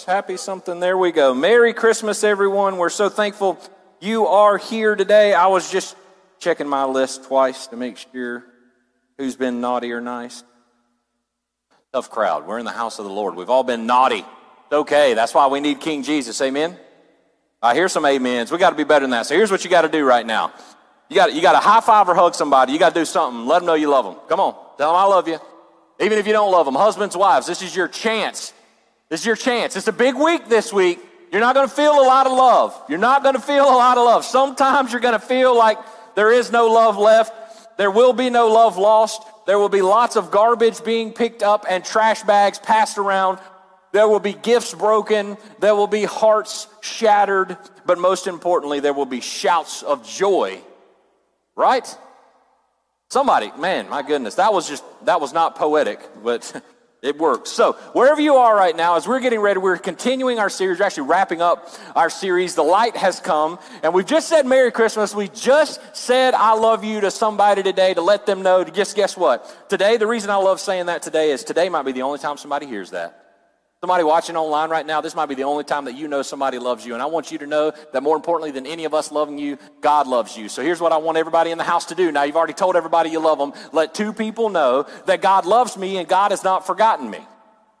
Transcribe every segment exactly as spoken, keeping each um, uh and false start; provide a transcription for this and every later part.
Happy something. There we go. Merry Christmas, everyone. We're so thankful you are here today. I was just checking my list twice to make sure who's been naughty or nice. Tough crowd. We're in the house of the Lord. We've all been naughty. It's okay. That's why we need King Jesus. Amen? I hear some amens. We got to be better than that. So here's what you got to do right now. You got you got to high five or hug somebody. You got to do something. Let them know you love them. Come on. Tell them I love you. Even if you don't love them. Husbands, wives, this is your chance. This is your chance. It's a big week this week. You're not going to feel a lot of love. You're not going to feel a lot of love. Sometimes you're going to feel like there is no love left. There will be no love lost. There will be lots of garbage being picked up and trash bags passed around. There will be gifts broken. There will be hearts shattered. But most importantly, there will be shouts of joy. Right? Somebody, man, my goodness, that was just, that was not poetic, but it works. So wherever you are right now, as we're getting ready, we're continuing our series. We're actually wrapping up our series. The light has come, and we've just said Merry Christmas. We just said I love you to somebody today to let them know. To just guess what? Today, the reason I love saying that today is today might be the only time somebody hears that. Somebody watching online right now, this might be the only time that you know somebody loves you. And I want you to know that more importantly than any of us loving you, God loves you. So here's what I want everybody in the house to do. Now, you've already told everybody you love them. Let two people know that God loves me and God has not forgotten me.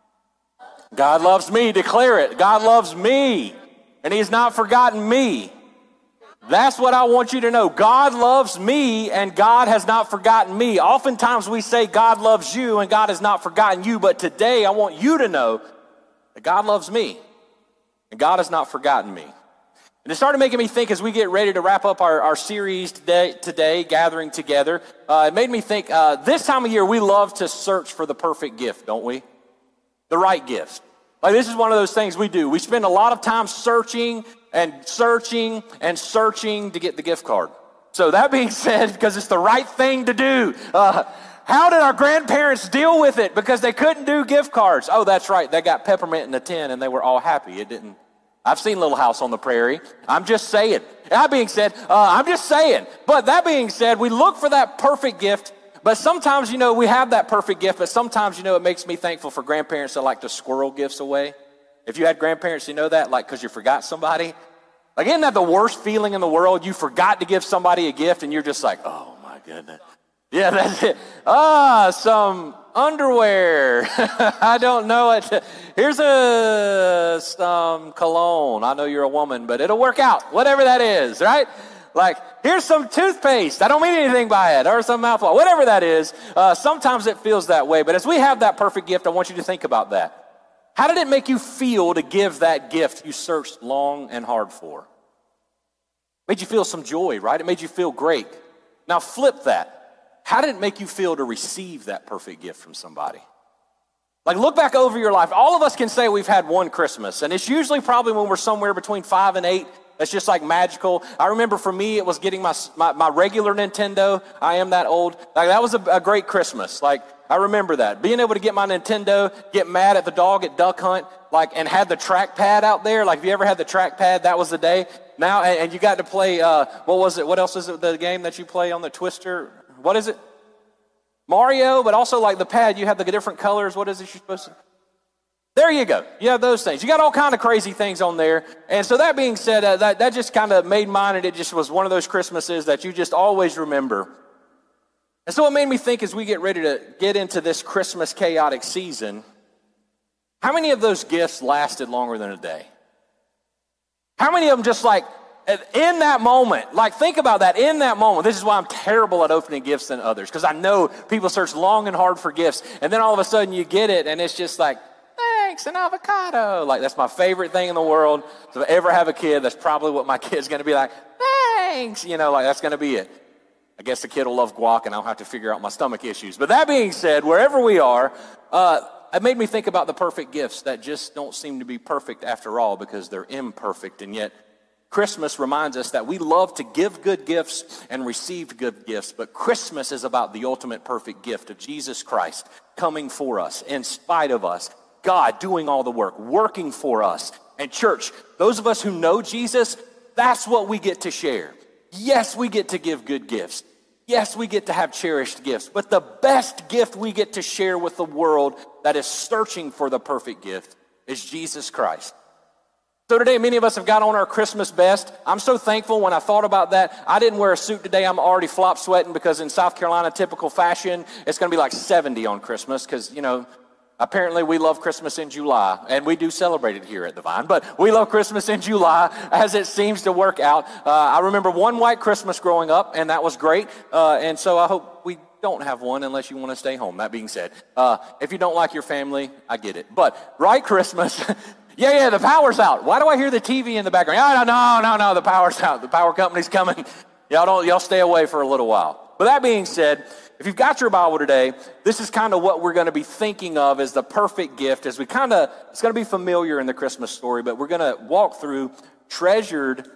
God loves me. Declare it. God loves me and he has not forgotten me. That's what I want you to know. God loves me and God has not forgotten me. Oftentimes we say God loves you and God has not forgotten you. But today I want you to know that God loves me, and God has not forgotten me. And it started making me think as we get ready to wrap up our, our series today, today, gathering together, uh, it made me think, uh, this time of year, we love to search for the perfect gift, don't we? The right gift. Like this is one of those things we do. We spend a lot of time searching and searching and searching to get the gift card. So that being said, because it's the right thing to do, uh, how did our grandparents deal with it? Because they couldn't do gift cards. Oh, that's right. They got peppermint in the tin and they were all happy. It didn't. I've seen Little House on the Prairie. I'm just saying. That being said, uh, I'm just saying. But that being said, we look for that perfect gift. But sometimes, you know, we have that perfect gift. But sometimes, you know, it makes me thankful for grandparents that like to squirrel gifts away. If you had grandparents, you know that, like because you forgot somebody. Like, isn't that the worst feeling in the world? You forgot to give somebody a gift and you're just like, oh, my goodness. Yeah, that's it. Ah, some underwear. I don't know it. Here's a some cologne. I know you're a woman, but it'll work out. Whatever that is, right? Like, here's some toothpaste. I don't mean anything by it. Or some mouthwash. Whatever that is. Uh, sometimes it feels that way. But as we have that perfect gift, I want you to think about that. How did it make you feel to give that gift you searched long and hard for? It made you feel some joy, right? It made you feel great. Now flip that. How did it make you feel to receive that perfect gift from somebody? Like, look back over your life. All of us can say we've had one Christmas, and it's usually probably when we're somewhere between five and eight. That's just like magical. I remember for me, it was getting my my, my regular Nintendo. I am that old. Like, that was a, a great Christmas. Like, I remember that. Being able to get my Nintendo, get mad at the dog at Duck Hunt, like, and had the trackpad out there. Like, if you ever had the trackpad, that was the day. Now, and, and you got to play, uh, what was it? What else is it, the game that you play on the Twister? What is it? Mario, but also like the pad, you have the different colors. What is it you're supposed to? There you go. You have those things. You got all kind of crazy things on there. And so that being said, uh, that, that just kind of made mine, and it just was one of those Christmases that you just always remember. And so it made me think as we get ready to get into this Christmas chaotic season, how many of those gifts lasted longer than a day? How many of them just like, in that moment, like think about that, in that moment, this is why I'm terrible at opening gifts than others, because I know people search long and hard for gifts, and then all of a sudden you get it, and it's just like, thanks, an avocado. Like, that's my favorite thing in the world. So if I ever have a kid, that's probably what my kid's going to be like, thanks, you know, like that's going to be it. I guess the kid will love guac, and I'll have to figure out my stomach issues. But that being said, wherever we are, uh, it made me think about the perfect gifts that just don't seem to be perfect after all because they're imperfect, and yet Christmas reminds us that we love to give good gifts and receive good gifts, but Christmas is about the ultimate perfect gift of Jesus Christ coming for us, in spite of us, God doing all the work, working for us. And church, those of us who know Jesus, that's what we get to share. Yes, we get to give good gifts. Yes, we get to have cherished gifts, but the best gift we get to share with the world that is searching for the perfect gift is Jesus Christ. So today, many of us have got on our Christmas best. I'm so thankful when I thought about that. I didn't wear a suit today. I'm already flop sweating because in South Carolina, typical fashion, it's going to be like seventy on Christmas because, you know, apparently we love Christmas in July, and we do celebrate it here at the Vine, but we love Christmas in July as it seems to work out. Uh, I remember one white Christmas growing up, and that was great, uh, and so I hope we don't have one unless you want to stay home. That being said, uh, if you don't like your family, I get it. But right Christmas... Yeah, yeah, the power's out. Why do I hear the T V in the background? Oh, no, no, no, no, the power's out. The power company's coming. Y'all don't, y'all stay away for a little while. But that being said, if you've got your Bible today, this is kind of what we're going to be thinking of as the perfect gift, as we kind of, it's going to be familiar in the Christmas story, but we're going to walk through treasured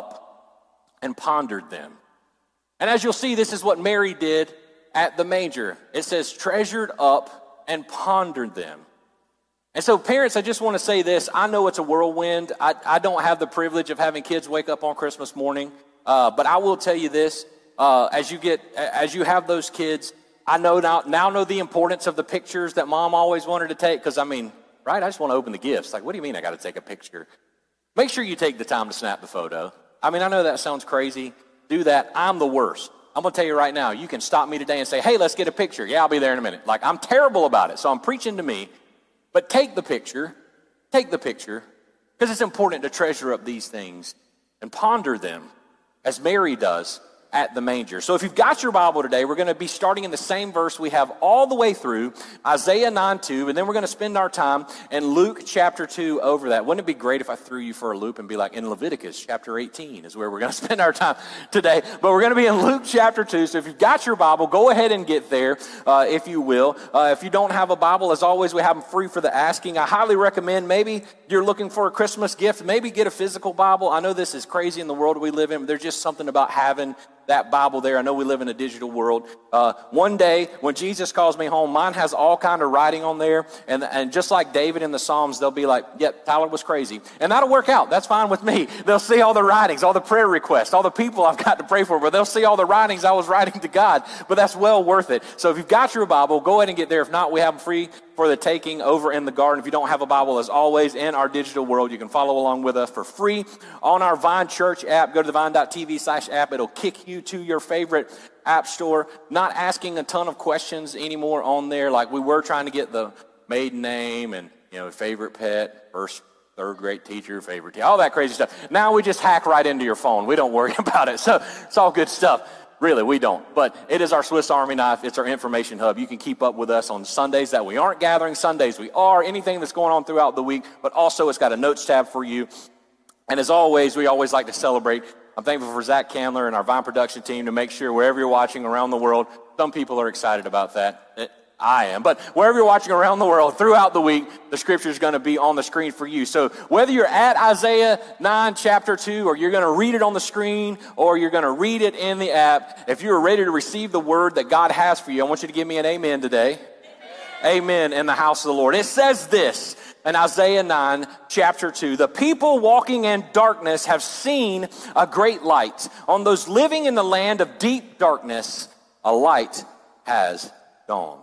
up and pondered them. And as you'll see, this is what Mary did at the manger. It says treasured up and pondered them. And so parents, I just want to say this. I know it's a whirlwind. I, I don't have the privilege of having kids wake up on Christmas morning. Uh, but I will tell you this, uh, as you get, as you have those kids, I know now, now know the importance of the pictures that mom always wanted to take. Because I mean, right? I just want to open the gifts. Like, what do you mean I got to take a picture? Make sure you take the time to snap the photo. I mean, I know that sounds crazy. Do that. I'm the worst. I'm going to tell you right now, you can stop me today and say, hey, let's get a picture. Yeah, I'll be there in a minute. Like, I'm terrible about it. So I'm preaching to me. But take the picture, take the picture, because it's important to treasure up these things and ponder them as Mary does at the manger. So if you've got your Bible today, we're going to be starting in the same verse we have all the way through, Isaiah nine two, and then we're going to spend our time in Luke chapter two over that. Wouldn't it be great if I threw you for a loop and be like, in Leviticus chapter eighteen is where we're going to spend our time today. But we're going to be in Luke chapter two, so if you've got your Bible, go ahead and get there, uh, if you will. Uh, if you don't have a Bible, as always, we have them free for the asking. I highly recommend, maybe you're looking for a Christmas gift, maybe get a physical Bible. I know this is crazy in the world we live in, but there's just something about having that Bible there. I know we live in a digital world. Uh, one day, when Jesus calls me home, mine has all kind of writing on there. And, and just like David in the Psalms, they'll be like, yep, Tyler was crazy. And that'll work out. That's fine with me. They'll see all the writings, all the prayer requests, all the people I've got to pray for, but they'll see all the writings I was writing to God. But that's well worth it. So if you've got your Bible, go ahead and get there. If not, we have them free for the taking over in the garden. If you don't have a Bible, as always, in our digital world, you can follow along with us for free on our Vine Church app. Go to the vine.tv slash app. It'll kick you to your favorite app store. Not asking a ton of questions anymore on there like we were trying to get the maiden name and, you know, favorite pet, first, third grade teacher, favorite teacher, all that crazy stuff. Now we just hack right into your phone. We don't worry about it. So it's all good stuff. Really, we don't. But it is our Swiss Army knife. It's our information hub. You can keep up with us on Sundays that we aren't gathering. Sundays we are. Anything that's going on throughout the week. But also it's got a notes tab for you. And as always, we always like to celebrate. I'm thankful for Zach Candler and our Vine production team to make sure wherever you're watching around the world, some people are excited about that. It, I am. But wherever you're watching around the world throughout the week, the scripture is going to be on the screen for you. So whether you're at Isaiah nine chapter two, or you're going to read it on the screen, or you're going to read it in the app, if you're ready to receive the word that God has for you, I want you to give me an amen today. Amen, amen in the house of the Lord. It says this in Isaiah nine chapter two, the people walking in darkness have seen a great light. On those living in the land of deep darkness, a light has dawned.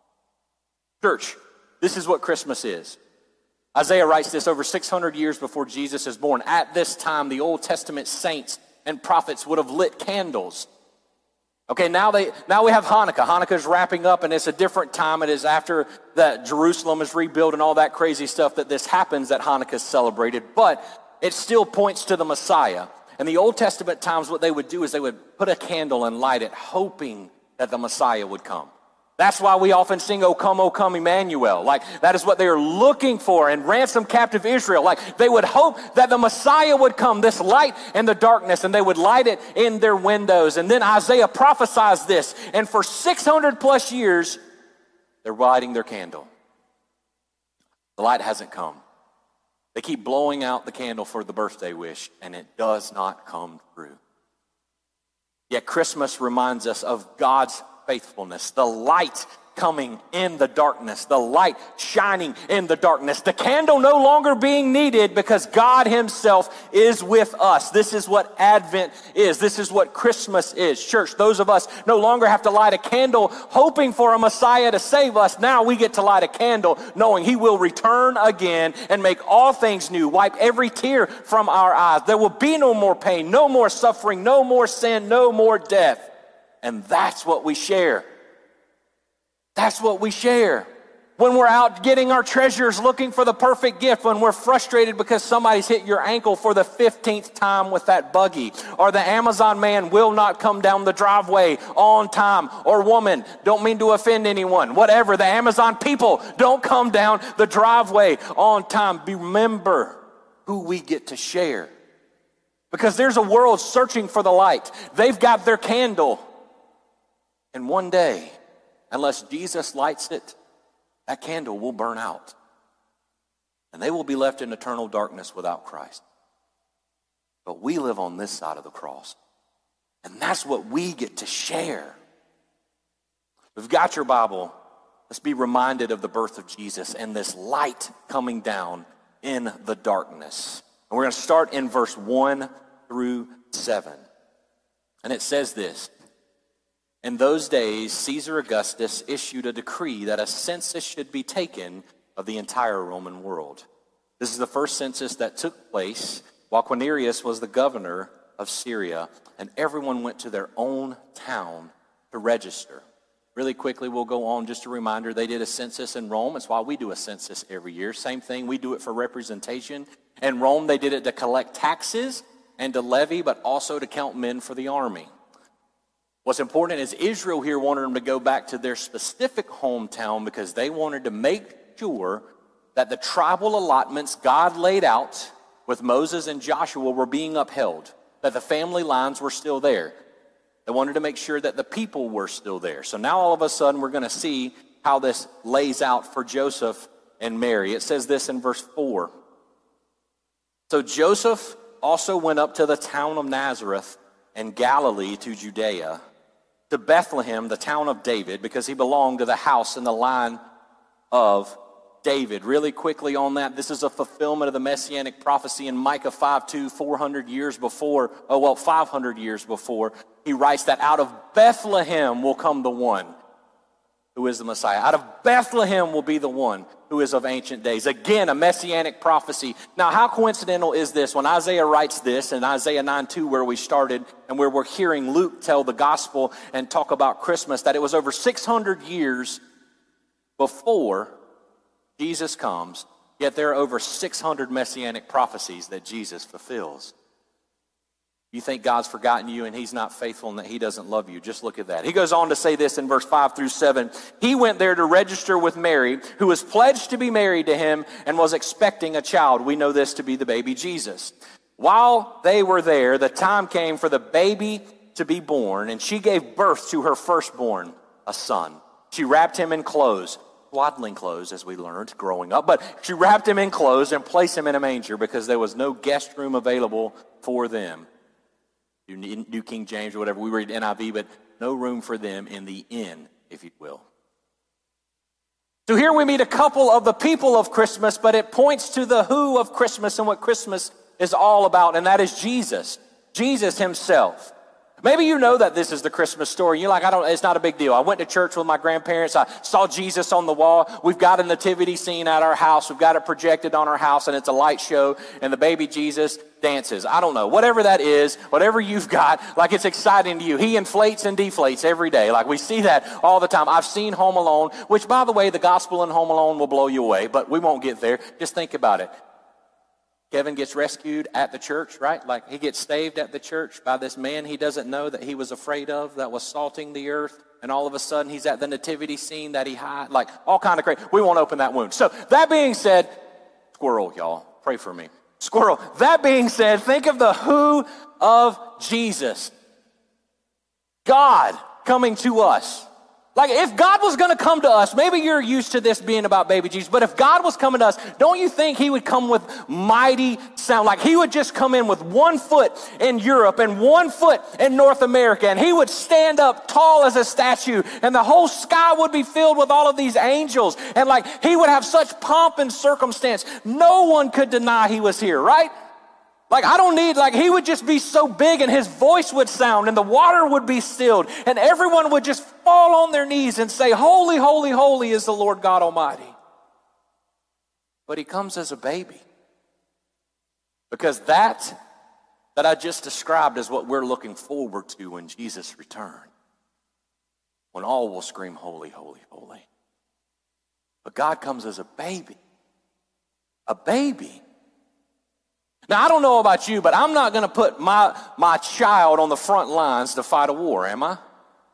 Church, this is what Christmas is. Isaiah writes this over six hundred years before Jesus is born. At this time, the Old Testament saints and prophets would have lit candles. Okay, now they now we have Hanukkah. Hanukkah is wrapping up, and it's a different time. It is after that Jerusalem is rebuilt and all that crazy stuff that this happens that Hanukkah is celebrated. But it still points to the Messiah. In the Old Testament times, what they would do is they would put a candle and light it, hoping that the Messiah would come. That's why we often sing, O come, O come, Emmanuel. Like, that is what they are looking for and ransom captive Israel. Like, they would hope that the Messiah would come, this light in the darkness, and they would light it in their windows. And then Isaiah prophesies this, and for six hundred plus years, they're lighting their candle. The light hasn't come. They keep blowing out the candle for the birthday wish, and it does not come true. Yet Christmas reminds us of God's faithfulness, the light coming in the darkness, the light shining in the darkness, the candle no longer being needed because God himself is with us. This is what Advent is. This is what Christmas is. Church, those of us no longer have to light a candle hoping for a Messiah to save us. Now we get to light a candle knowing he will return again and make all things new, wipe every tear from our eyes. There will be no more pain, no more suffering, no more sin, no more death. And that's what we share. That's what we share. When we're out getting our treasures, looking for the perfect gift, when we're frustrated because somebody's hit your ankle for the fifteenth time with that buggy, or the Amazon man will not come down the driveway on time, or woman, don't mean to offend anyone, whatever, the Amazon people don't come down the driveway on time. Remember who we get to share. Because there's a world searching for the light. They've got their candle. And one day, unless Jesus lights it, that candle will burn out. And they will be left in eternal darkness without Christ. But we live on this side of the cross. And that's what we get to share. If you've got your Bible, let's be reminded of the birth of Jesus and this light coming down in the darkness. And we're going to start in verse one through seven. And it says this. In those days, Caesar Augustus issued a decree that a census should be taken of the entire Roman world. This is the first census that took place while Quirinius was the governor of Syria, and everyone went to their own town to register. Really quickly, we'll go on. Just a reminder, they did a census in Rome. That's why we do a census every year. Same thing, we do it for representation. In Rome, they did it to collect taxes and to levy, but also to count men for the army. What's important is Israel here wanted them to go back to their specific hometown because they wanted to make sure that the tribal allotments God laid out with Moses and Joshua were being upheld, that the family lines were still there. They wanted to make sure that the people were still there. So now all of a sudden we're going to see how this lays out for Joseph and Mary. It says this in verse four. So Joseph also went up to the town of Nazareth and Galilee to Judea, to Bethlehem, the town of David, because he belonged to the house and the line of David. Really quickly on that, this is a fulfillment of the messianic prophecy in Micah five two, four hundred years before, oh well, five hundred years before. He writes that out of Bethlehem will come the one who is the Messiah. Out of Bethlehem will be the one who is of ancient days. Again, a messianic prophecy. Now, how coincidental is this? When Isaiah writes this in Isaiah nine two, where we started and where we're hearing Luke tell the gospel and talk about Christmas, that it was over six hundred years before Jesus comes, yet there are over six hundred messianic prophecies that Jesus fulfills. You think God's forgotten you and he's not faithful and that he doesn't love you. Just look at that. He goes on to say this in verse five through seven. He went there to register with Mary, who was pledged to be married to him and was expecting a child. We know this to be the baby Jesus. While they were there, the time came for the baby to be born, and she gave birth to her firstborn, a son. She wrapped him in clothes, swaddling clothes, as we learned growing up, but she wrapped him in clothes and placed him in a manger because there was no guest room available for them. You need New King James or whatever, we read N I V, but no room for them in the inn, if you will. So here we meet a couple of the people of Christmas, but it points to the who of Christmas and what Christmas is all about, and that is Jesus. Jesus himself. Maybe you know that this is the Christmas story. You're like, I don't, it's not a big deal. I went to church with my grandparents. I saw Jesus on the wall. We've got a nativity scene at our house. We've got it projected on our house, and it's a light show, and the baby Jesus dances. I don't know. Whatever that is, whatever you've got, like it's exciting to you. He inflates and deflates every day. Like we see that all the time. I've seen Home Alone, which, by the way, the gospel in Home Alone will blow you away, but we won't get there. Just think about it. Kevin gets rescued at the church, right? Like he gets saved at the church by this man he doesn't know that he was afraid of, that was salting the earth. And all of a sudden he's at the nativity scene that he hid, like all kind of crazy. We won't open that wound. So that being said, squirrel, y'all, pray for me. Squirrel. That being said, think of the who of Jesus. God coming to us. Like if God was going to come to us, maybe you're used to this being about baby Jesus, but if God was coming to us, don't you think he would come with mighty sound? Like he would just come in with one foot in Europe and one foot in North America, and he would stand up tall as a statue, and the whole sky would be filled with all of these angels, and like he would have such pomp and circumstance. No one could deny he was here, right? Like I don't need, like he would just be so big and his voice would sound and the water would be stilled and everyone would just fall on their knees and say, holy, holy, holy is the Lord God Almighty. But he comes as a baby. Because that, that I just described is what we're looking forward to when Jesus returns. When all will scream, holy, holy, holy. But God comes as a baby. A baby. Now, I don't know about you, but I'm not going to put my, my child on the front lines to fight a war, am I?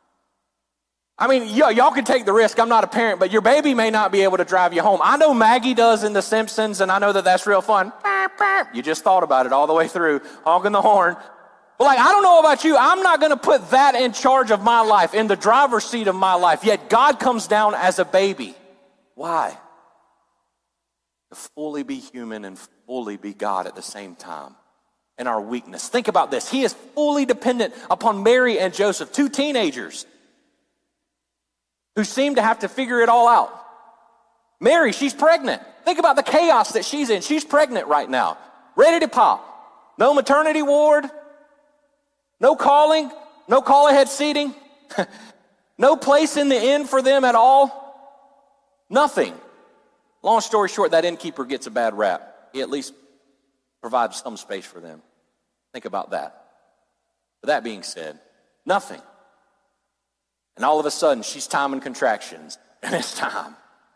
I mean, y- y'all can take the risk. I'm not a parent, but your baby may not be able to drive you home. I know Maggie does in The Simpsons, and I know that that's real fun. You just thought about it all the way through, honking the horn. But like, I don't know about you. I'm not going to put that in charge of my life, in the driver's seat of my life. Yet God comes down as a baby. Why? To fully be human and fully be God at the same time in our weakness. Think about this. He is fully dependent upon Mary and Joseph, two teenagers who seem to have to figure it all out. Mary, she's pregnant. Think about the chaos that she's in. She's pregnant right now, ready to pop. No maternity ward, no calling, no call ahead seating, no place in the inn for them at all, nothing. Long story short, that innkeeper gets a bad rap. He at least provides some space for them. Think about that. But that being said, nothing. And all of a sudden, she's timing contractions, and it's time.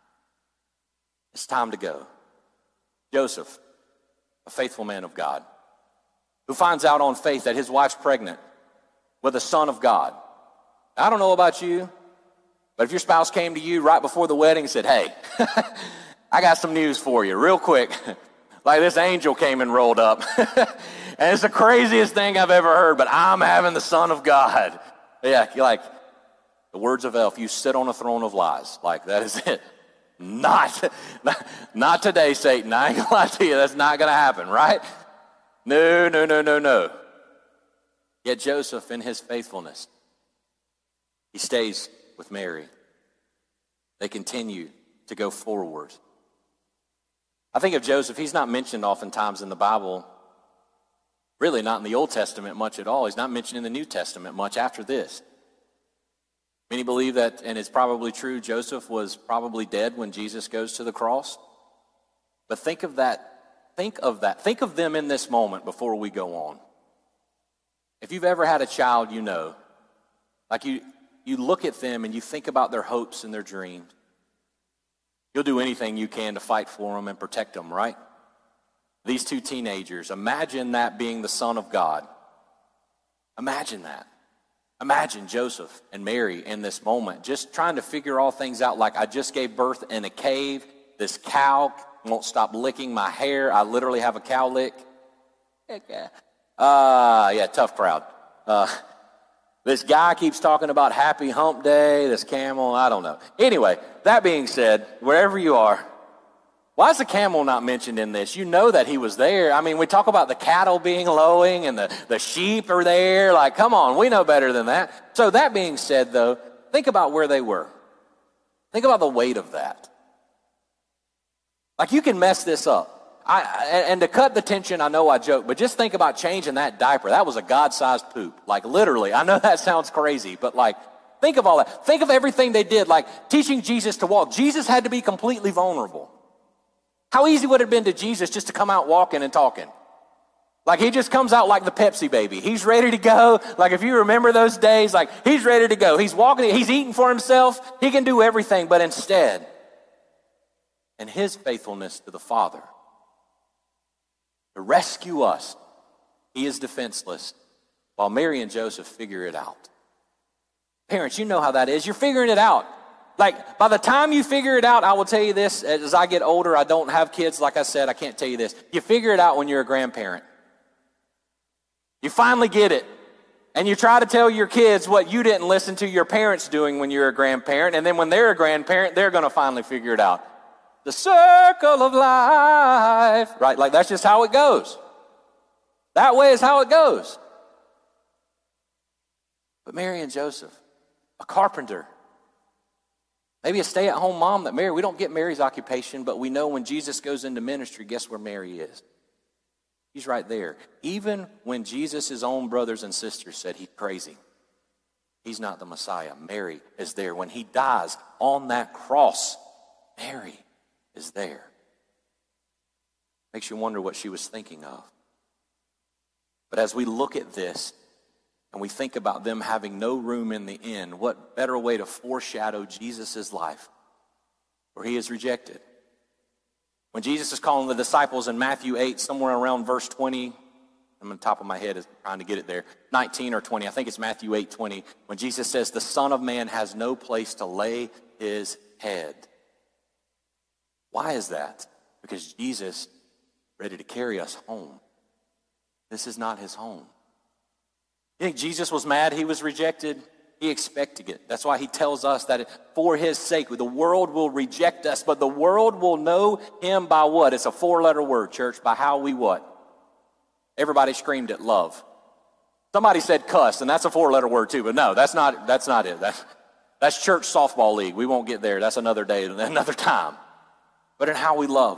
It's time to go. Joseph, a faithful man of God, who finds out on faith that his wife's pregnant with a son of God. I don't know about you, but if your spouse came to you right before the wedding and said, hey, I got some news for you real quick. Like this angel came and rolled up. And it's the craziest thing I've ever heard, but I'm having the Son of God. Yeah, you're like, the words of Elf, you sit on a throne of lies. Like, that is it. Not, not, not today, Satan. I ain't gonna lie to you. That's not gonna happen, right? No, no, no, no, no. Yet Joseph, in his faithfulness, he stays with Mary. They continue to go forward. I think of Joseph, he's not mentioned oftentimes in the Bible, really not in the Old Testament much at all. He's not mentioned in the New Testament much after this. Many believe that, and it's probably true, Joseph was probably dead when Jesus goes to the cross. But think of that, think of that, think of them in this moment before we go on. If you've ever had a child, you know, like you, you look at them and you think about their hopes and their dreams. You'll do anything you can to fight for them and protect them, right? These two teenagers, imagine that being the Son of God. Imagine that. Imagine Joseph and Mary in this moment, just trying to figure all things out, like I just gave birth in a cave. This cow won't stop licking my hair. I literally have a cow lick. Uh, yeah, tough crowd. Uh, this guy keeps talking about happy hump day, this camel, I don't know. Anyway, that being said, wherever you are, why is the camel not mentioned in this? You know that he was there. I mean, we talk about the cattle being lowing and the, the sheep are there. Like, come on, we know better than that. So that being said, though, think about where they were. Think about the weight of that. Like, you can mess this up. I, and to cut the tension, I know I joke, but just think about changing that diaper. That was a God-sized poop. Like, literally. I know that sounds crazy, but like, think of all that. Think of everything they did, like teaching Jesus to walk. Jesus had to be completely vulnerable. How easy would it have been to Jesus just to come out walking and talking? Like, he just comes out like the Pepsi baby. He's ready to go. Like, if you remember those days, like, he's ready to go. He's walking, he's eating for himself. He can do everything, but instead, in his faithfulness to the Father, to rescue us, he is defenseless, while Mary and Joseph figure it out. Parents, you know how that is. You're figuring it out. Like, by the time you figure it out, I will tell you this, as I get older, I don't have kids, like I said, I can't tell you this. You figure it out when you're a grandparent. You finally get it. And you try to tell your kids what you didn't listen to your parents doing when you're a grandparent, and then when they're a grandparent, they're going to finally figure it out. The circle of life, right? Like that's just how it goes. That way is how it goes. But Mary and Joseph, a carpenter, maybe a stay-at-home mom that Mary, we don't get Mary's occupation, but we know when Jesus goes into ministry, guess where Mary is? He's right there. Even when Jesus' own brothers and sisters said he's crazy, he's not the Messiah, Mary is there. When he dies on that cross, Mary is there. Makes you wonder what she was thinking of. But as we look at this and we think about them having no room in the inn, what better way to foreshadow Jesus' life where he is rejected? When Jesus is calling the disciples in Matthew eight, somewhere around verse twenty, I'm on the top of my head is trying to get it there, nineteen or twenty, I think it's Matthew eight twenty, when Jesus says, the Son of Man has no place to lay his head. Why is that? Because Jesus is ready to carry us home. This is not his home. You think Jesus was mad he was rejected? He expected it. That's why he tells us that for his sake, the world will reject us, but the world will know him by what? It's a four-letter word, church. By how we what? Everybody screamed at love. Somebody said cuss, and that's a four-letter word too, but no, that's not, that's not it. That's, that's church softball league. We won't get there. That's another day, another time. But in how we love.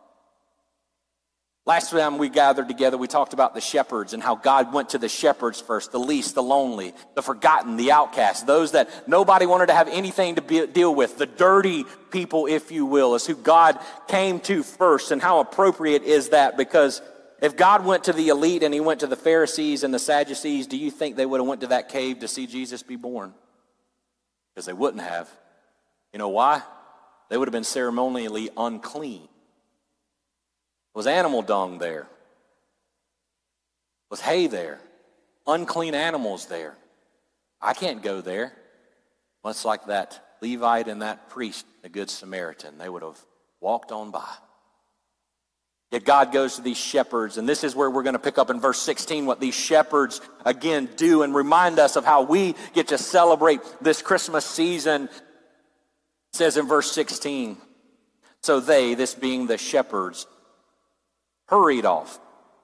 Last time we gathered together, we talked about the shepherds and how God went to the shepherds first, the least, the lonely, the forgotten, the outcast, those that nobody wanted to have anything to be, deal with, the dirty people, if you will, is who God came to first. And how appropriate is that? Because if God went to the elite and he went to the Pharisees and the Sadducees, do you think they would have went to that cave to see Jesus be born? Because they wouldn't have. You know why? They would have been ceremonially unclean. Was animal dung there? Was hay there? Unclean animals there? I can't go there. Much like that Levite and that priest, the Good Samaritan, they would have walked on by. Yet God goes to these shepherds, and this is where we're going to pick up in verse sixteen what these shepherds again do and remind us of how we get to celebrate this Christmas season. It says in verse sixteen, so they, this being the shepherds, hurried off.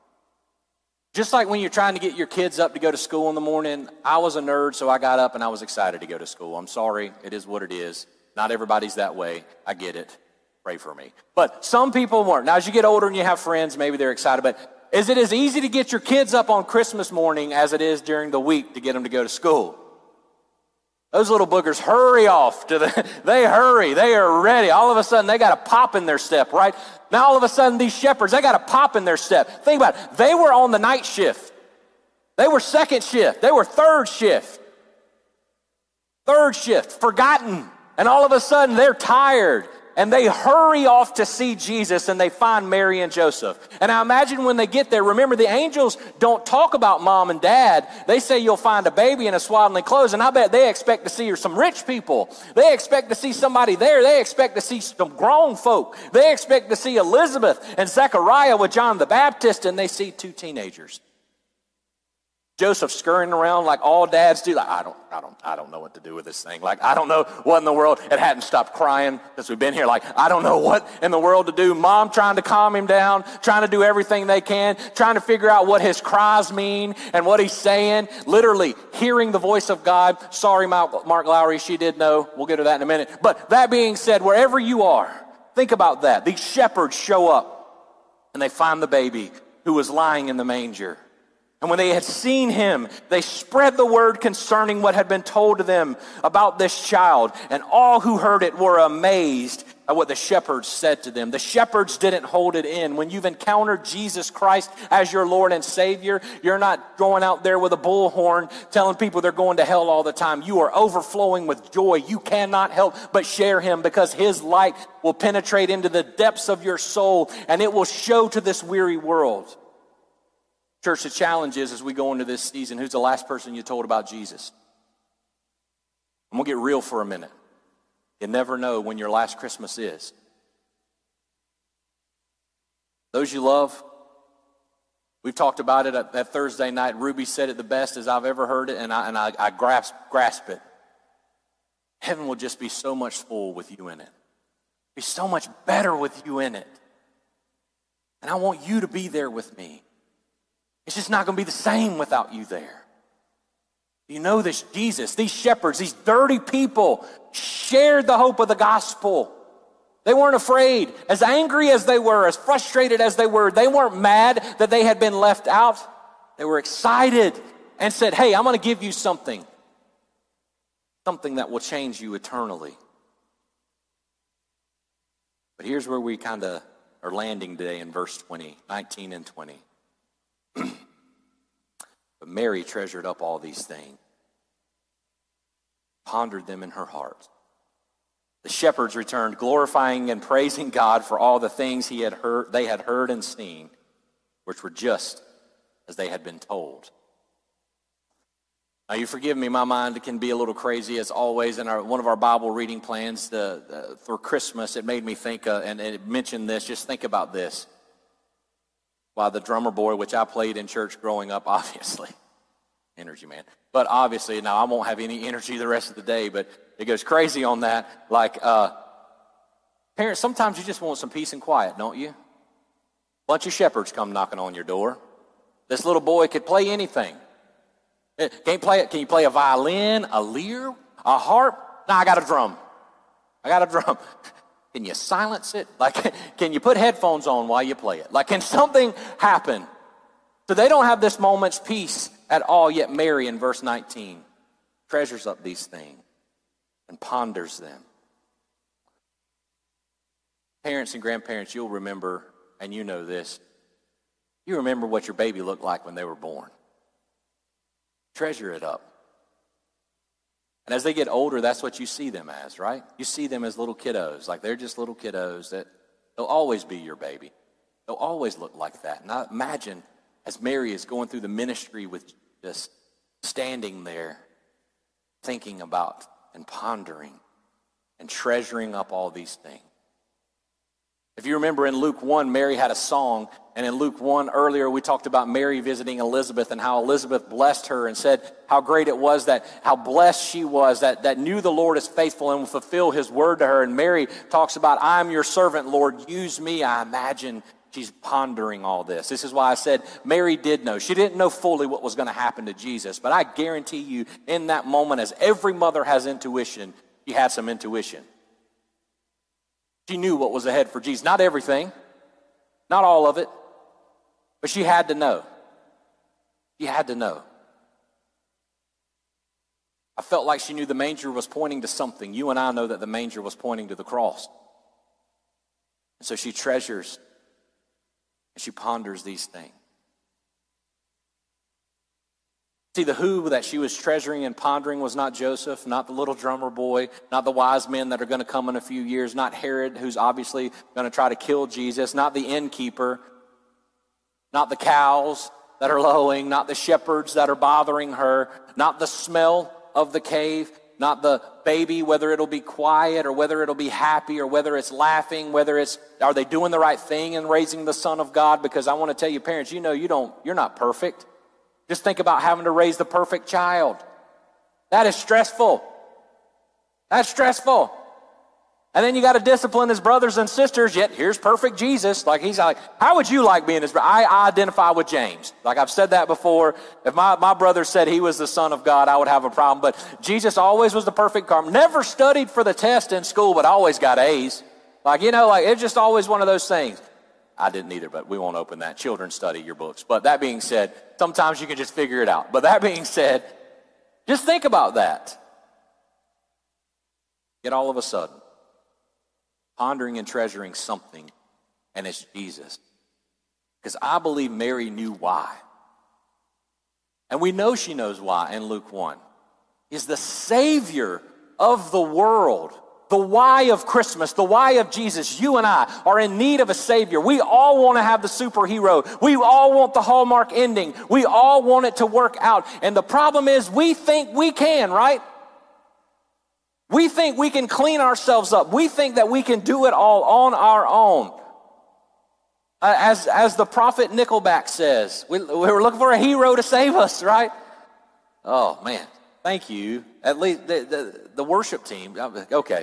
Just like when you're trying to get your kids up to go to school in the morning, I was a nerd, so I got up and I was excited to go to school. I'm sorry, it is what it is. Not everybody's that way. I get it. Pray for me. But some people weren't. Now, as you get older and you have friends, maybe they're excited. But is it as easy to get your kids up on Christmas morning as it is during the week to get them to go to school? Those little boogers hurry off to the, they hurry, they are ready. All of a sudden, they got a pop in their step, right? Now, all of a sudden, these shepherds, they got a pop in their step. Think about it. They were on the night shift. They were second shift. They were third shift. Third shift, forgotten. And all of a sudden, they're tired. And they hurry off to see Jesus, and they find Mary and Joseph. And I imagine when they get there, remember the angels don't talk about mom and dad. They say you'll find a baby in a swaddling clothes, and I bet they expect to see some rich people. They expect to see somebody there. They expect to see some grown folk. They expect to see Elizabeth and Zechariah with John the Baptist, and they see two teenagers. Joseph scurrying around like all dads do. Like, I don't, I don't, I don't know what to do with this thing. Like, I don't know what in the world. It hadn't stopped crying since we've been here. Like, I don't know what in the world to do. Mom trying to calm him down, trying to do everything they can, trying to figure out what his cries mean and what he's saying. Literally hearing the voice of God. Sorry, Mark Lowry, she did know. We'll get to that in a minute. But that being said, wherever you are, think about that. These shepherds show up and they find the baby who was lying in the manger. And when they had seen him, they spread the word concerning what had been told to them about this child. And all who heard it were amazed at what the shepherds said to them. The shepherds didn't hold it in. When you've encountered Jesus Christ as your Lord and Savior, you're not going out there with a bullhorn telling people they're going to hell all the time. You are overflowing with joy. You cannot help but share him because his light will penetrate into the depths of your soul and it will show to this weary world. Church, the challenge is as we go into this season, who's the last person you told about Jesus? I'm going to get real for a minute. You never know when your last Christmas is. Those you love, We've talked about it at, at Thursday night. Ruby said it the best as I've ever heard it, and I, and I, I grasp, grasp it. Heaven will just be so much full with you in it. Be so much better with you in it. And I want you to be there with me. It's just not going to be the same without you there. You know this Jesus, these shepherds, these dirty people shared the hope of the gospel. They weren't afraid. As angry as they were, as frustrated as they were, they weren't mad that they had been left out. They were excited and said, hey, I'm going to give you something. Something that will change you eternally. But here's where we kind of are landing today in verse twenty, nineteen and twenty. But Mary treasured up all these things, pondered them in her heart. The shepherds returned, glorifying and praising God for all the things he had heard, they had heard and seen, which were just as they had been told. Now, you forgive me, my mind can be a little crazy as always. In our, one of our Bible reading plans the, the, for Christmas, it made me think, uh, and it mentioned this, just think about this. While the drummer boy, which I played in church growing up, obviously, energy man, but obviously now I won't have any energy the rest of the day, but it goes crazy on that. Like, uh, parents, sometimes you just want some peace and quiet, don't you? Bunch of shepherds come knocking on your door. This little boy could play anything. Can you play it? Can you play a violin, a lyre, a harp? No, I got a drum. I got a drum. Can you silence it? Like, can you put headphones on while you play it? Like, can something happen? So they don't have this moment's peace at all, yet Mary in verse nineteen treasures up these things and ponders them. Parents and grandparents, you'll remember, and you know this, you remember what your baby looked like when they were born. Treasure it up. And as they get older, that's what you see them as, right? You see them as little kiddos, like they're just little kiddos that they'll always be your baby. They'll always look like that. And I imagine as Mary is going through the ministry with just standing there, thinking about and pondering and treasuring up all these things. If you remember in Luke one, Mary had a song, and in Luke one earlier we talked about Mary visiting Elizabeth and how Elizabeth blessed her and said how great it was, that how blessed she was, that, that knew the Lord is faithful and will fulfill his word to her. And Mary talks about, I'm your servant, Lord, use me. I imagine she's pondering all this. This is why I said Mary did know. She didn't know fully what was going to happen to Jesus, but I guarantee you in that moment, as every mother has intuition, she had some intuition. She knew what was ahead for Jesus. Not everything, not all of it, but she had to know. She had to know. I felt like she knew the manger was pointing to something. You and I know that the manger was pointing to the cross. And so she treasures and she ponders these things. See, the who that she was treasuring and pondering was not Joseph, not the little drummer boy, not the wise men that are going to come in a few years, not Herod, who's obviously going to try to kill Jesus, not the innkeeper, not the cows that are lowing, not the shepherds that are bothering her, not the smell of the cave, not the baby, whether it'll be quiet or whether it'll be happy or whether it's laughing, whether it's, are they doing the right thing in raising the Son of God? Because I want to tell you, parents, you know you don't, you're not perfect. Just think about having to raise the perfect child. That is stressful. That's stressful. And then you got to discipline his brothers and sisters, yet here's perfect Jesus. Like he's like, how would you like being his brother? I, I identify with James. Like I've said that before. If my, my brother said he was the Son of God, I would have a problem. But Jesus always was the perfect carm. Never studied for the test in school, but always got A's. Like, you know, like it's just always one of those things. I didn't either, but we won't open that. Children study your books. But that being said, sometimes you can just figure it out. But that being said, just think about that. Yet all of a sudden, pondering and treasuring something, and it's Jesus. Because I believe Mary knew why. And we know she knows why in Luke one. He's the Savior of the world. The why of Christmas, the why of Jesus. You and I are in need of a Savior. We all want to have the superhero. We all want the Hallmark ending. We all want it to work out. And the problem is we think we can, right? We think we can clean ourselves up. We think that we can do it all on our own. Uh, as, as the prophet Nickelback says, we, we were looking for a hero to save us, right? Oh, man, thank you. At least the, the, the worship team, okay.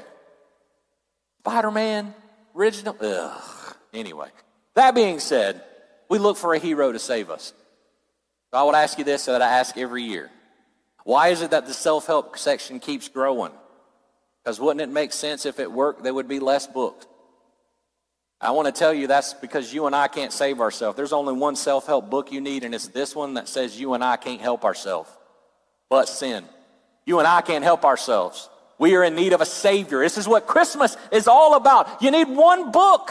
Spider-Man, original, ugh. Anyway, that being said, we look for a hero to save us. So I would ask you this that I ask every year. Why is it that the self-help section keeps growing? Because wouldn't it make sense if it worked, there would be less books? I want to tell you that's because you and I can't save ourselves. There's only one self-help book you need, and it's this one that says you and I can't help ourselves but sin. You and I can't help ourselves. We are in need of a Savior. This is what Christmas is all about. You need one book.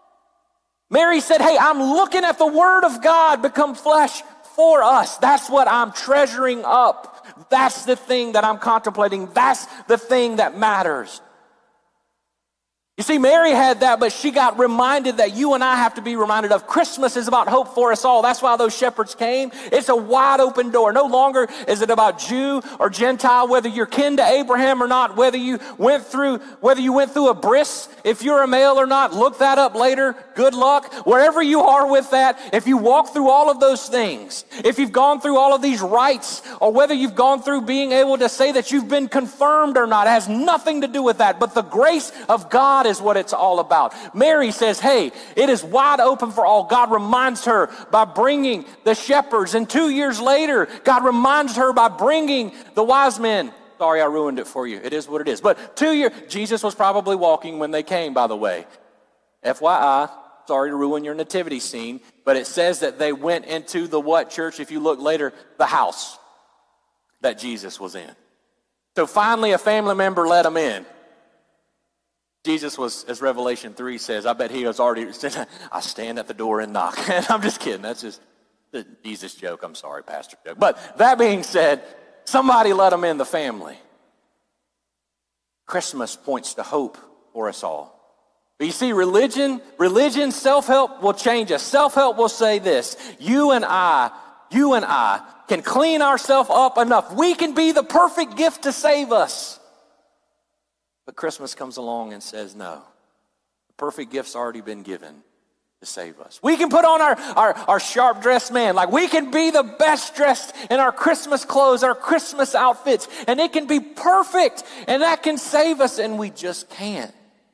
Mary said, hey, I'm looking at the Word of God become flesh for us. That's what I'm treasuring up. That's the thing that I'm contemplating. That's the thing that matters. You see, Mary had that, but she got reminded that you and I have to be reminded of. Christmas is about hope for us all. That's why those shepherds came. It's a wide open door. No longer is it about Jew or Gentile, whether you're kin to Abraham or not, whether you went through, whether you went through a bris, if you're a male or not, look that up later. Good luck. Wherever you are with that, if you walk through all of those things, if you've gone through all of these rites, or whether you've gone through being able to say that you've been confirmed or not, it has nothing to do with that. But the grace of God is what it's all about. Mary says, hey, it is wide open for all. God reminds her by bringing the shepherds. And two years later, God reminds her by bringing the wise men. Sorry, I ruined it for you. It is what it is. But two years, Jesus was probably walking when they came, by the way. F Y I, sorry to ruin your nativity scene, but it says that they went into the what church? If you look later, the house that Jesus was in. So finally a family member let him in. Jesus was, as Revelation three says, I bet he was already, I stand at the door and knock. And I'm just kidding. That's just the Jesus joke. I'm sorry, pastor joke. But that being said, somebody let him in the family. Christmas points to hope for us all. But you see, religion, religion, self-help will change us. Self-help will say this, you and I, you and I can clean ourselves up enough. We can be the perfect gift to save us. But Christmas comes along and says, no, the perfect gift's already been given to save us. We can put on our, our, our sharp dressed man, like we can be the best dressed in our Christmas clothes, our Christmas outfits, and it can be perfect, and that can save us, and we just can't.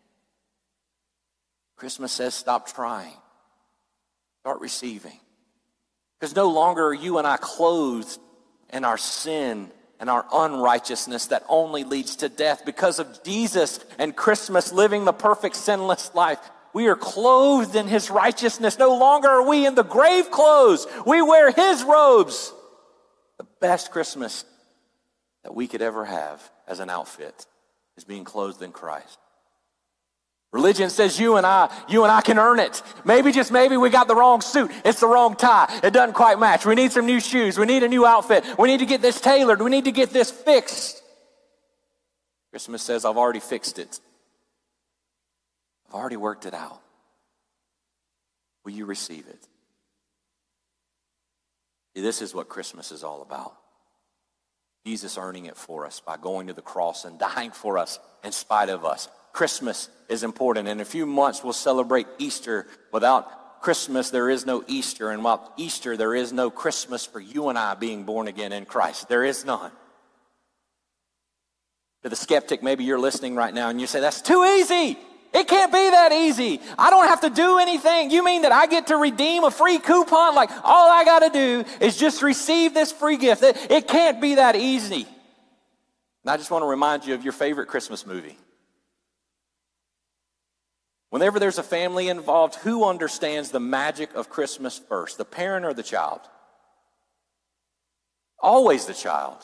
Christmas says, stop trying, start receiving. Because no longer are you and I clothed in our sin and our unrighteousness that only leads to death. Because of Jesus and Christmas living the perfect sinless life, we are clothed in his righteousness. No longer are we in the grave clothes. We wear his robes. The best Christmas that we could ever have as an outfit is being clothed in Christ. Religion says you and I, you and I can earn it. Maybe, just maybe, we got the wrong suit. It's the wrong tie. It doesn't quite match. We need some new shoes. We need a new outfit. We need to get this tailored. We need to get this fixed. Christmas says, I've already fixed it. I've already worked it out. Will you receive it? See, this is what Christmas is all about. Jesus earning it for us by going to the cross and dying for us in spite of us. Christmas is important. In a few months, we'll celebrate Easter. Without Christmas, there is no Easter. And without Easter, there is no Christmas for you and I being born again in Christ. There is none. To the skeptic, maybe you're listening right now and you say, that's too easy. It can't be that easy. I don't have to do anything. You mean that I get to redeem a free coupon? Like all I got to do is just receive this free gift. It, it can't be that easy. And I just want to remind you of your favorite Christmas movie. Whenever there's a family involved, who understands the magic of Christmas first, the parent or the child? Always the child.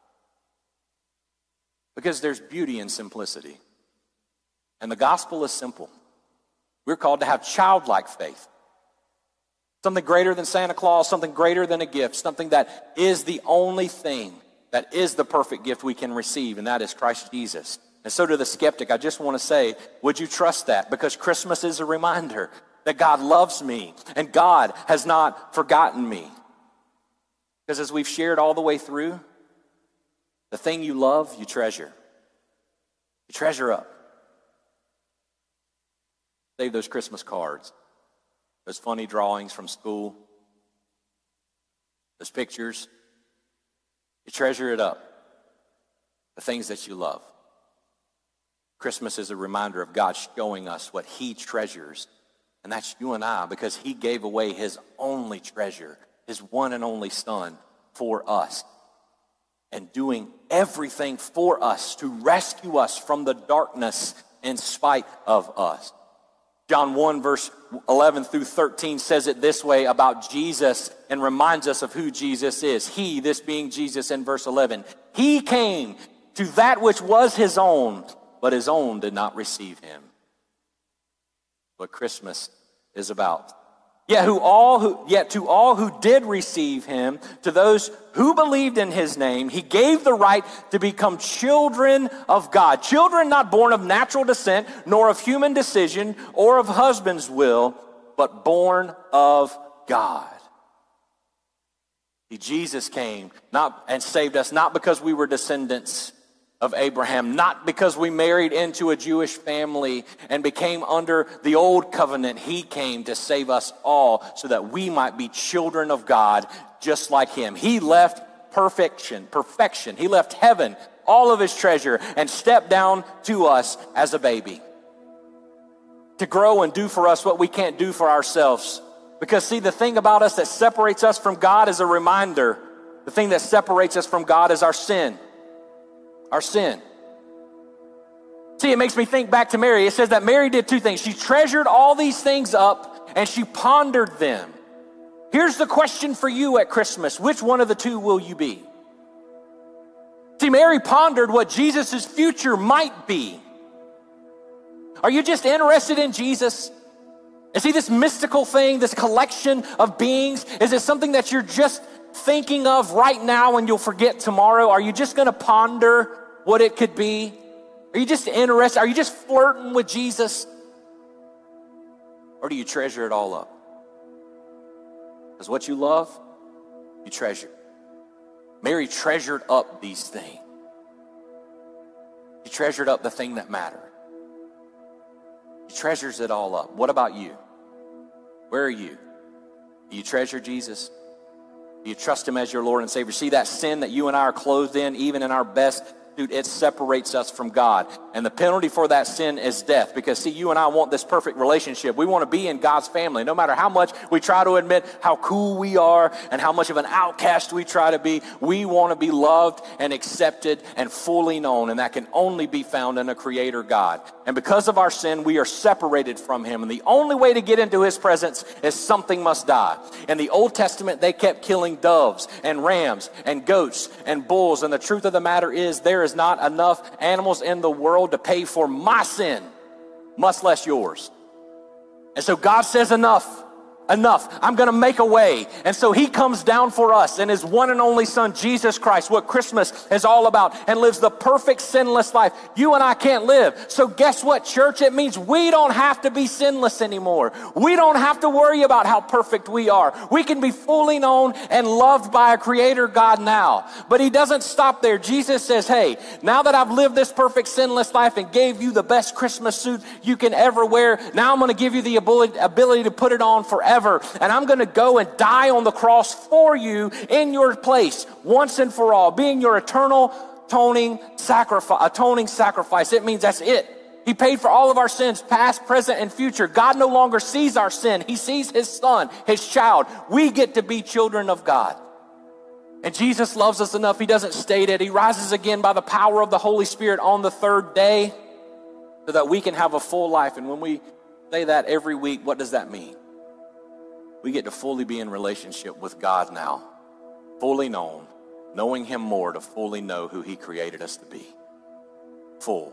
Because there's beauty in simplicity. And the gospel is simple. We're called to have childlike faith. Something greater than Santa Claus, something greater than a gift, something that is the only thing that is the perfect gift we can receive, and that is Christ Jesus. And so to the skeptic, I just want to say, would you trust that? Because Christmas is a reminder that God loves me and God has not forgotten me. Because as we've shared all the way through, the thing you love, you treasure. You treasure up. Save those Christmas cards. those funny drawings from school, those pictures. You treasure it up, the things that you love. Christmas is a reminder of God showing us what he treasures, and that's you and I, because he gave away his only treasure, his one and only son, for us, and doing everything for us to rescue us from the darkness in spite of us. John one, verse eleven through thirteen says it this way about Jesus and reminds us of who Jesus is. He, this being Jesus in verse eleven, he came to that which was his own, but his own did not receive him. What Christmas is about. Yet who all who yet to all who did receive him, to those who believed in his name, he gave the right to become children of God. Children not born of natural descent, nor of human decision, or of husband's will, but born of God. See, Jesus came not and saved us not because we were descendants of Abraham, not because we married into a Jewish family and became under the old covenant. He came to save us all so that we might be children of God just like him. He left perfection, perfection. He left heaven, all of his treasure, and stepped down to us as a baby to grow and do for us what we can't do for ourselves. Because see, the thing about us that separates us from God is a reminder. The thing that separates us from God is our sin. Our sin. See, it makes me think back to Mary. It says that Mary did two things. She treasured all these things up and she pondered them. Here's the question for you at Christmas. Which one of the two will you be? See, Mary pondered what Jesus' future might be. Are you just interested in Jesus? Is he this mystical thing, this collection of beings? Is it something that you're just thinking of right now and you'll forget tomorrow? Are you just going to ponder what it could be? Are you just interested? Are you just flirting with Jesus? Or do you treasure it all up? Because what you love, you treasure. Mary treasured up these things. She treasured up the thing that mattered. She treasures it all up. What about you? Where are you? Do you treasure Jesus? Do you trust him as your Lord and Savior? See, that sin that you and I are clothed in, even in our best, dude, it separates us from God. And the penalty for that sin is death. Because see, you and I want this perfect relationship. We want to be in God's family. No matter how much we try to admit how cool we are and how much of an outcast we try to be, we want to be loved and accepted and fully known. And that can only be found in a creator God. And because of our sin, we are separated from him. And the only way to get into his presence is something must die. In the Old Testament, they kept killing doves and rams and goats and bulls. And the truth of the matter is there is not enough animals in the world to pay for my sin, much less yours. And so God says enough. Enough. I'm going to make a way. And so he comes down for us and his one and only son, Jesus Christ, what Christmas is all about, and lives the perfect sinless life you and I can't live. So guess what, church? It means we don't have to be sinless anymore. We don't have to worry about how perfect we are. We can be fully known and loved by a creator God now. But he doesn't stop there. Jesus says, hey, now that I've lived this perfect sinless life and gave you the best Christmas suit you can ever wear, now I'm going to give you the ability, ability to put it on forever. And I'm going to go and die on the cross for you in your place once and for all, being your eternal atoning sacrifice. Atoning sacrifice. It means that's it. He paid for all of our sins, past, present, and future. God no longer sees our sin. He sees his son, his child. We get to be children of God. And Jesus loves us enough. He doesn't stay dead. He rises again by the power of the Holy Spirit on the third day so that we can have a full life. And when we say that every week, what does that mean? We get to fully be in relationship with God now, fully known, knowing him more to fully know who he created us to be. Full.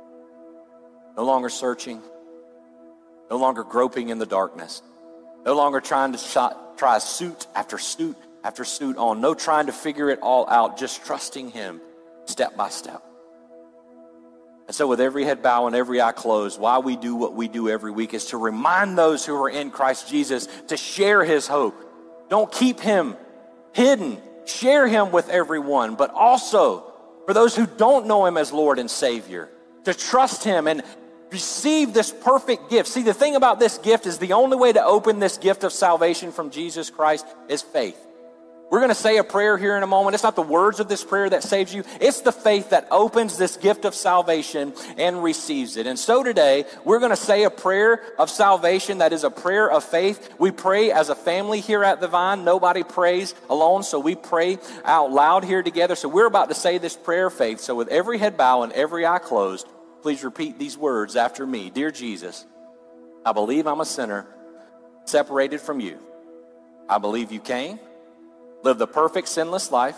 No longer searching, no longer groping in the darkness, no longer trying to shot, try suit after suit after suit on, no trying to figure it all out, just trusting him step by step. And so with every head bowed and every eye closed, why we do what we do every week is to remind those who are in Christ Jesus to share his hope. Don't keep him hidden. Share him with everyone, but also for those who don't know him as Lord and Savior, to trust him and receive this perfect gift. See, the thing about this gift is the only way to open this gift of salvation from Jesus Christ is faith. We're going to say a prayer here in a moment. It's not the words of this prayer that saves you. It's the faith that opens this gift of salvation and receives it. And so today, we're going to say a prayer of salvation that is a prayer of faith. We pray as a family here at the Vine. Nobody prays alone, so we pray out loud here together. So we're about to say this prayer of faith. So with every head bowed and every eye closed, please repeat these words after me. Dear Jesus, I believe I'm a sinner separated from you. I believe you came, lived the perfect sinless life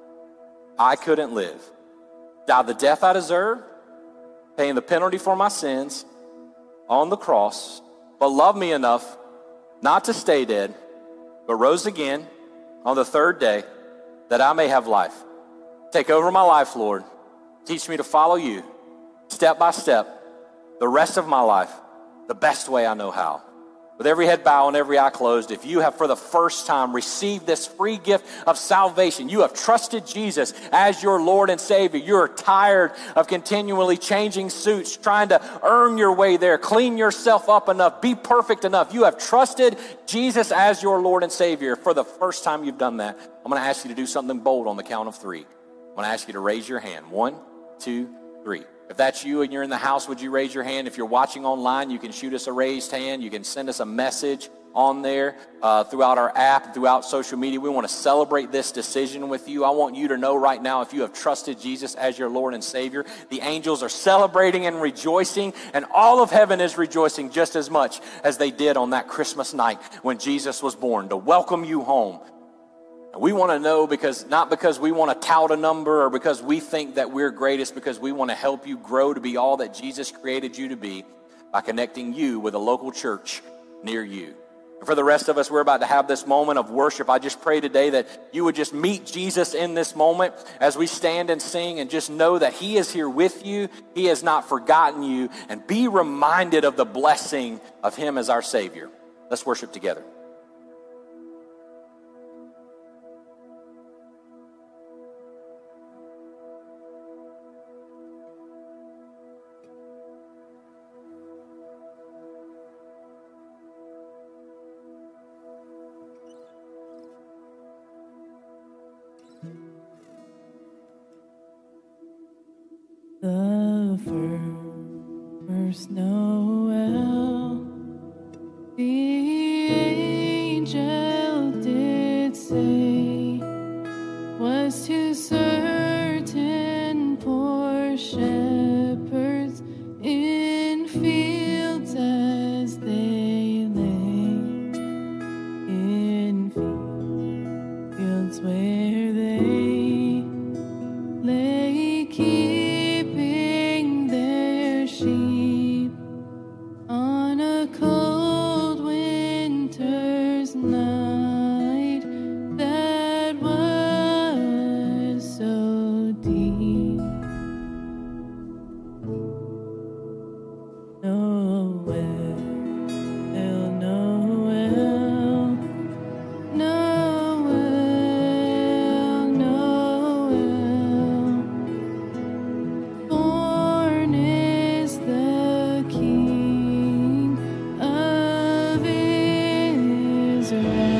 I couldn't live, died the death I deserve, paying the penalty for my sins on the cross, but loved me enough not to stay dead, but rose again on the third day that I may have life. Take over my life, Lord. Teach me to follow you step by step the rest of my life the best way I know how. With every head bowed and every eye closed, if you have for the first time received this free gift of salvation, you have trusted Jesus as your Lord and Savior, you're tired of continually changing suits, trying to earn your way there, clean yourself up enough, be perfect enough. You have trusted Jesus as your Lord and Savior. For the first time you've done that, I'm going to ask you to do something bold on the count of three. I'm going to ask you to raise your hand. One, two, three. If that's you and you're in the house, would you raise your hand? If you're watching online, you can shoot us a raised hand. You can send us a message on there uh, throughout our app, throughout social media. We want to celebrate this decision with you. I want you to know right now, if you have trusted Jesus as your Lord and Savior, the angels are celebrating and rejoicing, and all of heaven is rejoicing just as much as they did on that Christmas night when Jesus was born, to welcome you home. We want to know, because not because we want to tout a number or because we think that we're greatest, because we want to help you grow to be all that Jesus created you to be by connecting you with a local church near you. And for the rest of us, we're about to have this moment of worship. I just pray today that you would just meet Jesus in this moment as we stand and sing, and just know that he is here with you. He has not forgotten you, and be reminded of the blessing of him as our Savior. Let's worship together. The first Noel, the angel did say, was to certain poor shepherds in fields as they lay, in fields where they lay keeping their sheep on a cold winter's night that was so deep. Noel, Noel, Noel, Noel, born is the King of Israel.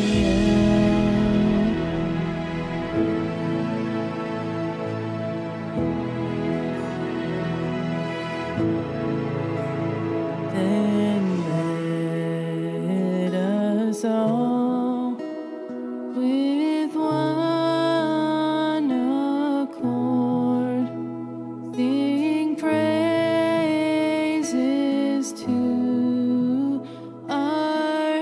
Then let us all with one accord sing praises to our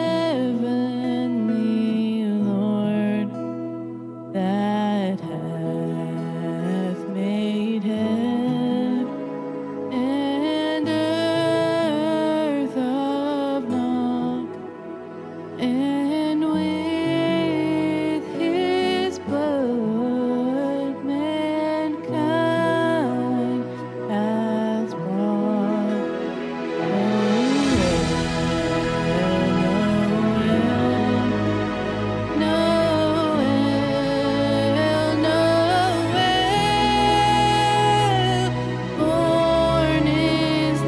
heavenly Lord, that hath made heaven and earth of naught, and with his blood mankind hath brought. Noel, Noel, Noel, born is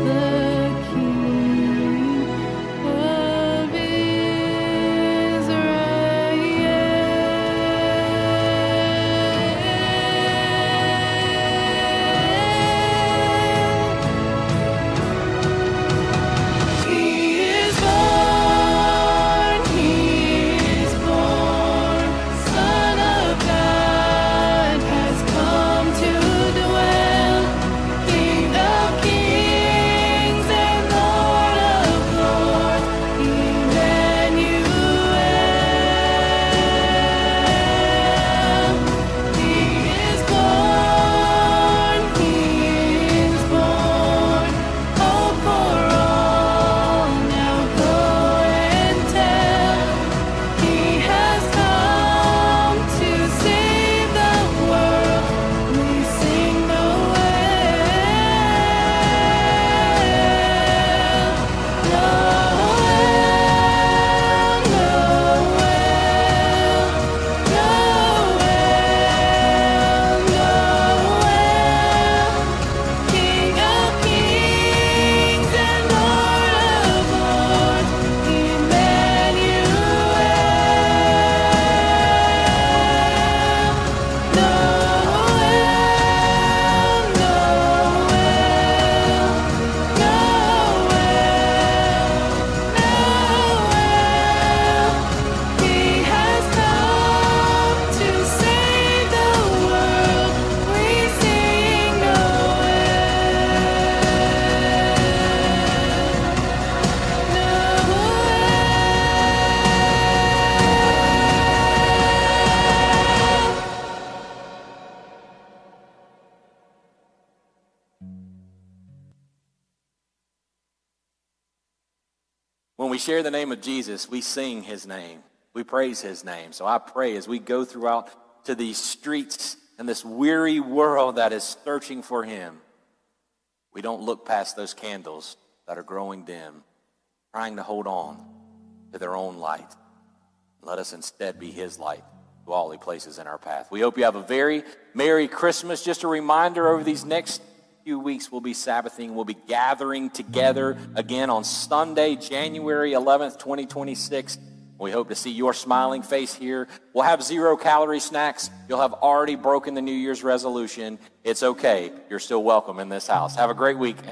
When we share the name of Jesus, we sing his name. We praise his name. So I pray as we go throughout to these streets and this weary world that is searching for him, we don't look past those candles that are growing dim, trying to hold on to their own light. Let us instead be his light to all he places in our path. We hope you have a very Merry Christmas. Just a reminder, over these next few weeks, we'll be Sabbathing. We'll be gathering together again on Sunday, January eleventh, twenty twenty-six. We hope to see your smiling face here. We'll have zero-calorie snacks. You'll have already broken the New Year's resolution. It's okay. You're still welcome in this house. Have a great week.